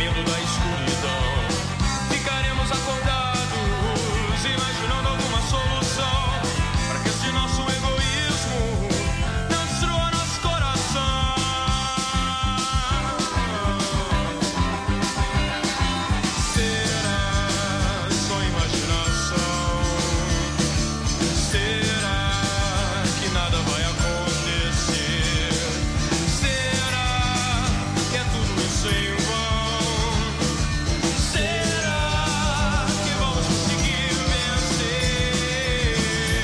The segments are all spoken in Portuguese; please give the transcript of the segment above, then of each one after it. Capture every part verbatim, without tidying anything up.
saindo da escuridão. Ficaremos acordados, imaginando alguma solução para que esse nosso egoísmo não destrua nosso coração. Será só imaginação? Será que nada vai acontecer? Será que é tudo isso em vão? Será que vamos conseguir vencer?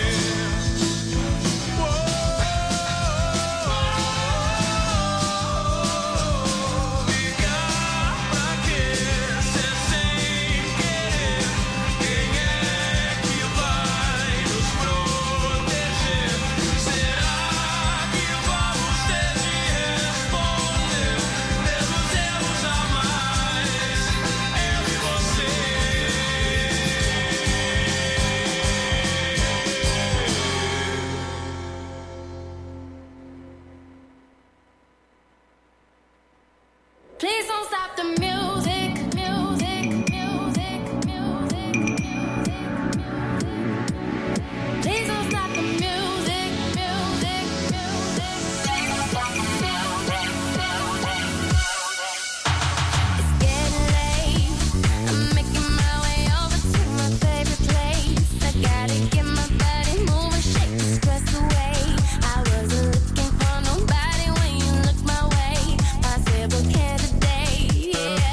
Ligar pra quê? Ser sem querer. Quem é que vai nos proteger? Será que vamos ter de responder? Mesmo erros jamais, eu e você. Please don't stop the music, music, music, music, music. Please don't stop the music, music, music. Please don't stop the music, music. It's getting late. I'm making my way over to my favorite place. I gotta get my body moving, shake the stress away. I wasn't looking for nobody when you looked my way. My civil candidate, yeah.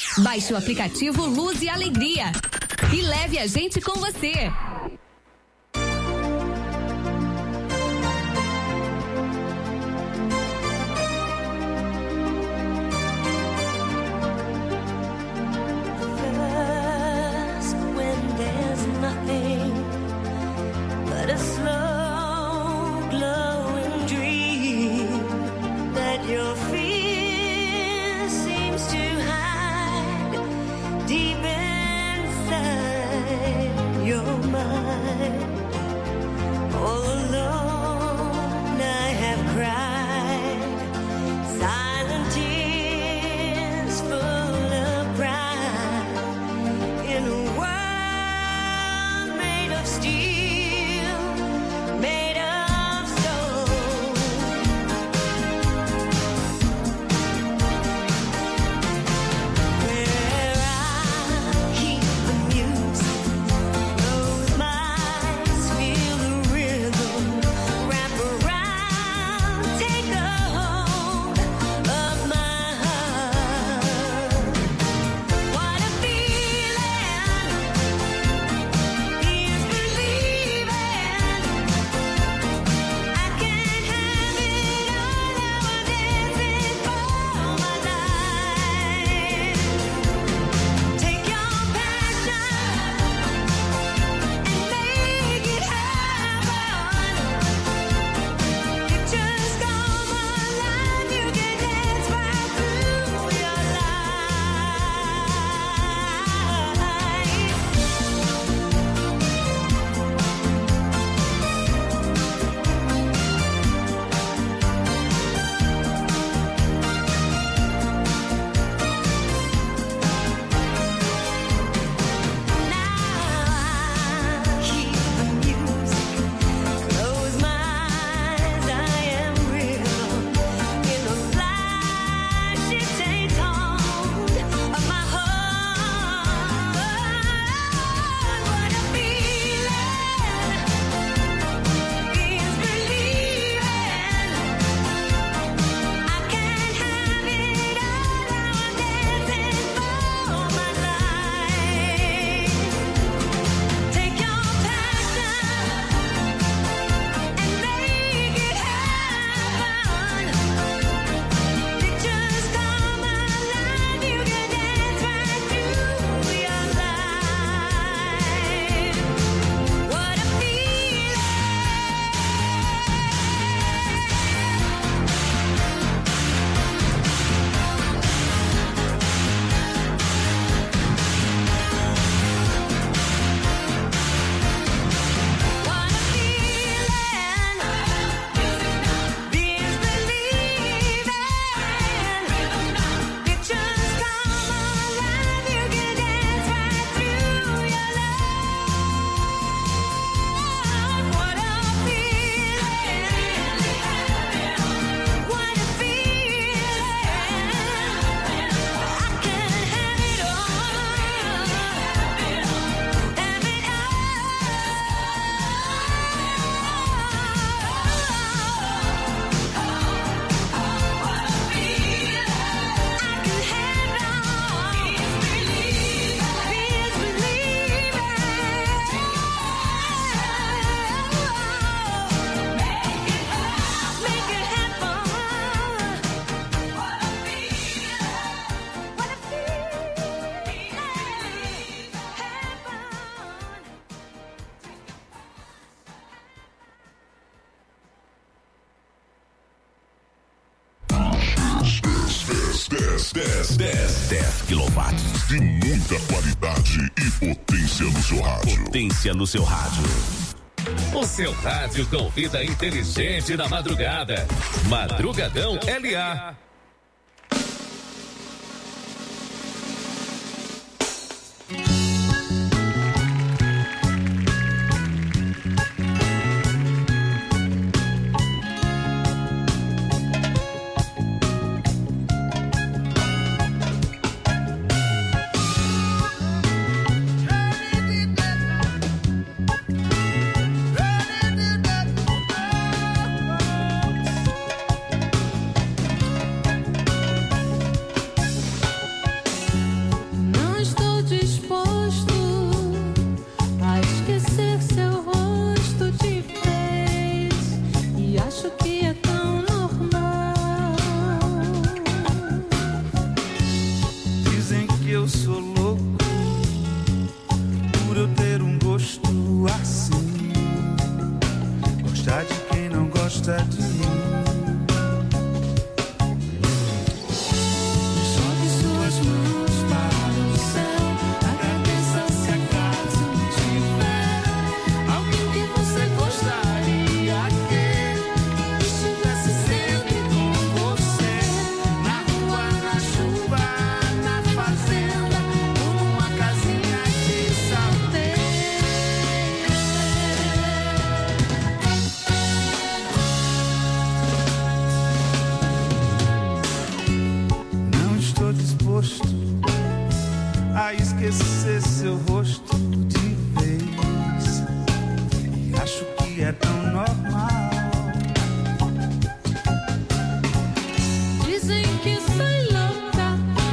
Baixe o aplicativo Luz e Alegria e leve a gente com você. dez, dez, dez quilowatts de muita qualidade e potência no seu rádio. Potência no seu rádio. O seu rádio com vida inteligente na madrugada. Madrugadão L A. esquecer seu rosto de vez. E acho que é tão normal. Dizem que sou louca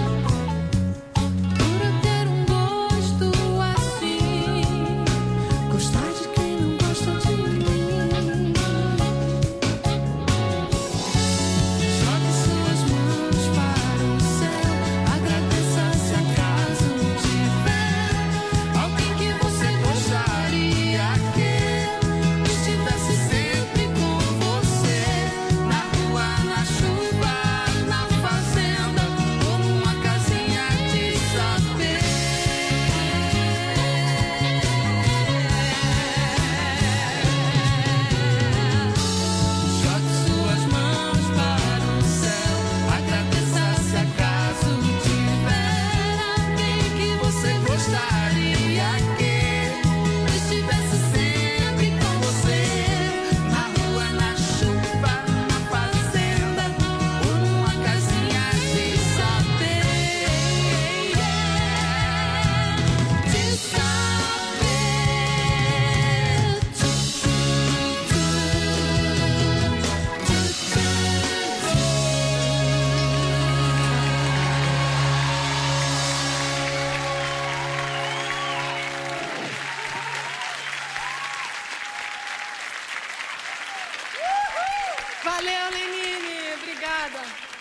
por eu ter um gosto assim. Gostar de quem não gosta de mim. Jogue suas mãos para o céu. Agradeça se acaso tiver alguém que você gostaria que estivesse sempre com você. Na rua, na chuva, na fazenda, ou numa casinha de saber. Jogue suas mãos para o céu. Agradeça se acaso tiver alguém que você gostaria que estivesse sempre com você. Na rua, na chuva, na fazenda, ou numa casinha de saber. De Valeu, Lenine. Obrigada.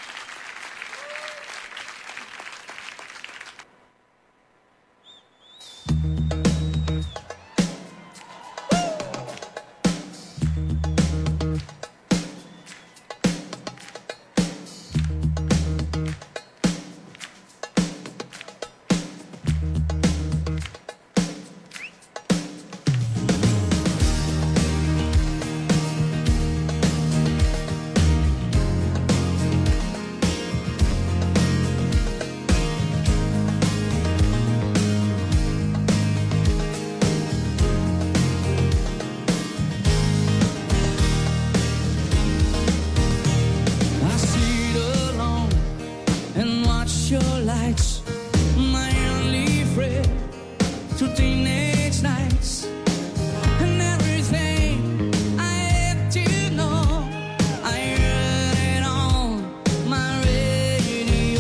I sit alone and watch your lights, my only friend through teenage nights. And everything I have to know, I heard it on my radio.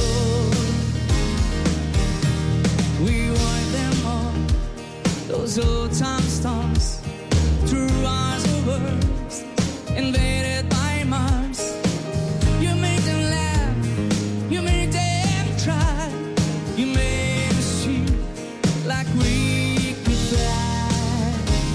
We want them all, those old time stars, through ours of words, invaded by Mars. You make them laugh, you make them try, you made us feel like we could fly.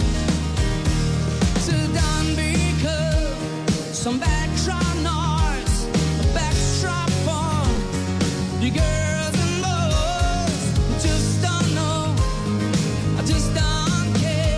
So don't become some backdrop noise, a backstrap for you girls and boys who just don't know, I just don't care.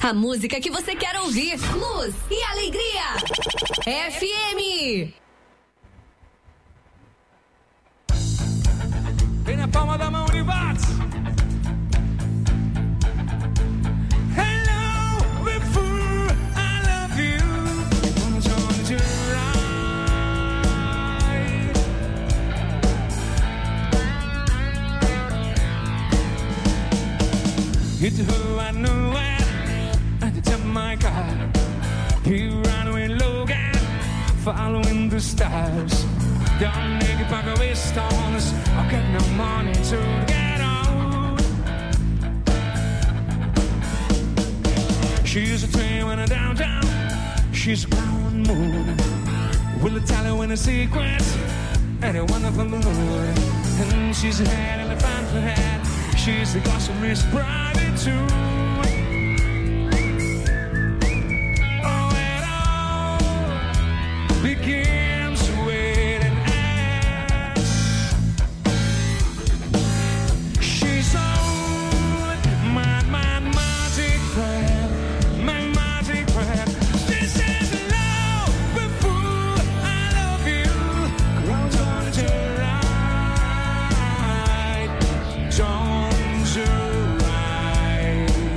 A música que você quer ouvir. Luz e alegria. F M. Vem na palma da mão e bate. Hello, before I love you. I'm trying to ride. It's who I knew it at the time, my God. He ran away Logan, following the stars. Don't make it back away stones. I'll get no money to get out. She's a train when I'm downtown. She's a brown moon. Will I tell her when a secret? And a wonderful mood. And she's a head and a fan for head. She's the gossip Miss Bride too. Oh, it all begins with an S. She's old, my, my magic friend, my magic friend. This is love before I love you. Don't turn to right, don't you right.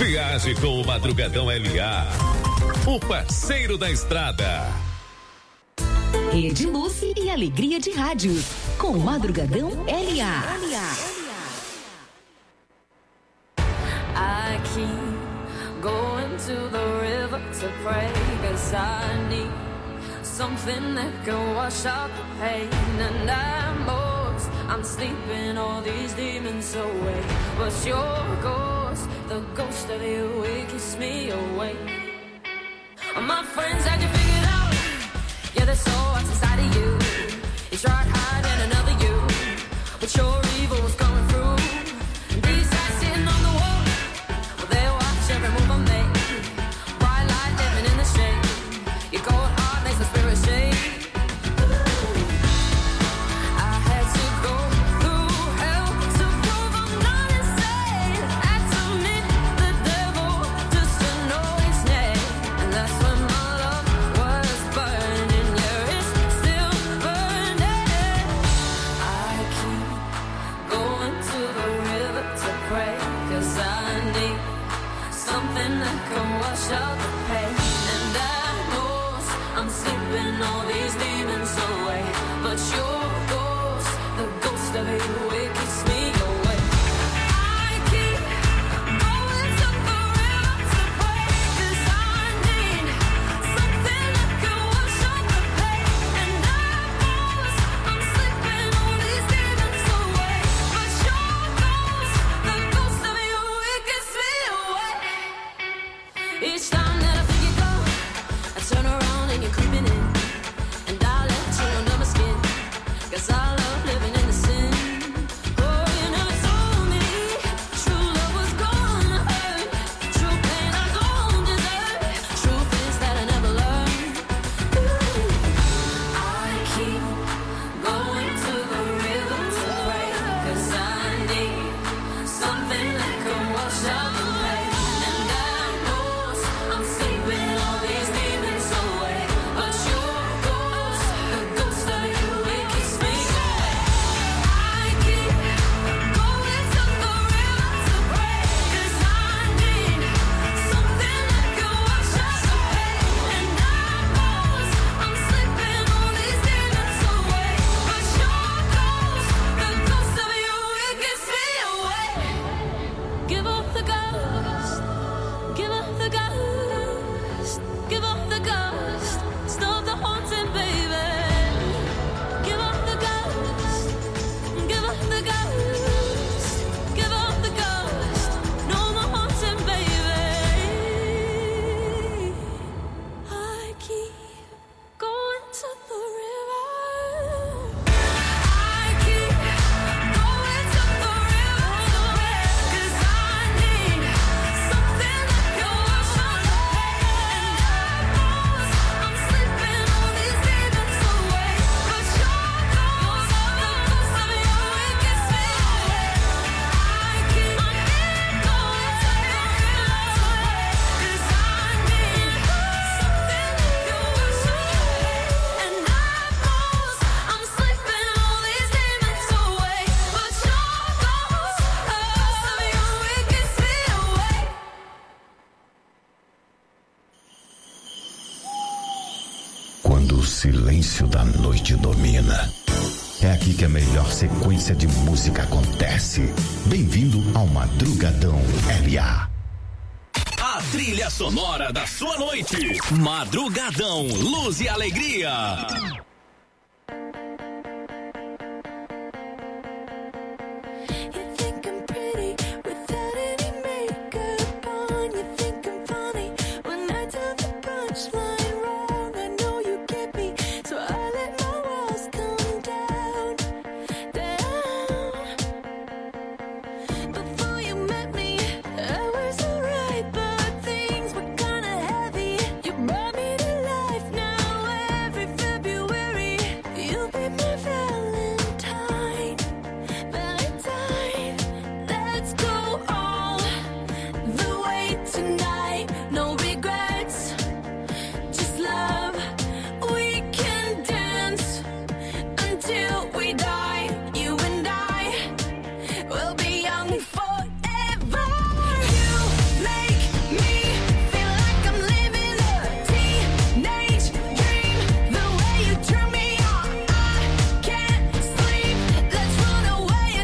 Viaje com o Madrugadão L A, o parceiro da estrada. Rede Luz e Alegria de Rádio, com o Madrugadão L A. I keep going to the river to pray, 'cause I need something that can wash out the pain. And I'm lost, I'm sleeping all these demons away, but your ghost, the ghost of you, it keeps me awake. My friends had you figured out, yeah, there's so much inside of you. You tried hiding another you, but your evil was coming through. And these guys sitting on the wall, well, they watch every move I make. Bright light living in the shade, your cold heart makes the spirit shake. I had to go through hell to prove I'm not insane. Had to meet the devil just to know his name. And that's when my love was burning, yeah, it's still burning. I keep going to the river to pray, 'cause I need something that can wash out the pain. And I know I'm sleeping all these demons away, but your ghost, the ghost of you, it keeps me awake. I keep going to the river to pray, 'cause I need something that can wash out the pain. And I know I'm sleeping all these demons away, but your ghost, the ghost of you, it keeps me awake. Each time that I feel you go, I turn around and you're creeping in, and I let you under my skin, 'cause I love living in the sin. Oh, you never told me true love was gonna hurt, true pain I don't deserve, truth is that I never learned. Ooh, I keep going to the river to pray, 'cause I need something that can wash out the pain. And I know I'm sleeping all these demons away, but your ghost, the ghost of you, it keeps me awake. I keep going to the river to pray, 'cause I need something that can wash out the pain. And I know I'm sleeping all these demons away, but your ghost, the ghost of you, it keeps me awake. Give up the ghost, give up the ghost, give up the ghost, stop the haunting, baby. Give up the ghost, give up the ghost, give up the ghost, no more haunting, baby. I keep going to the river. I keep going to the river to pray, 'cause I need something that can wash out the pain. And I know I'm sleeping all these demons away, but your ghost, the ghost of you, it keeps me awake. I keep going to the river to pray, 'cause I need something that can wash out the pain. And I know I'm sleeping all these demons away, but your ghost, the ghost of you, it keeps me awake. Quando o silêncio da noite domina, é aqui que a melhor sequência de música acontece. Bem-vindo ao Madrugadão L A. A trilha sonora da sua noite. Madrugadão, luz e alegria.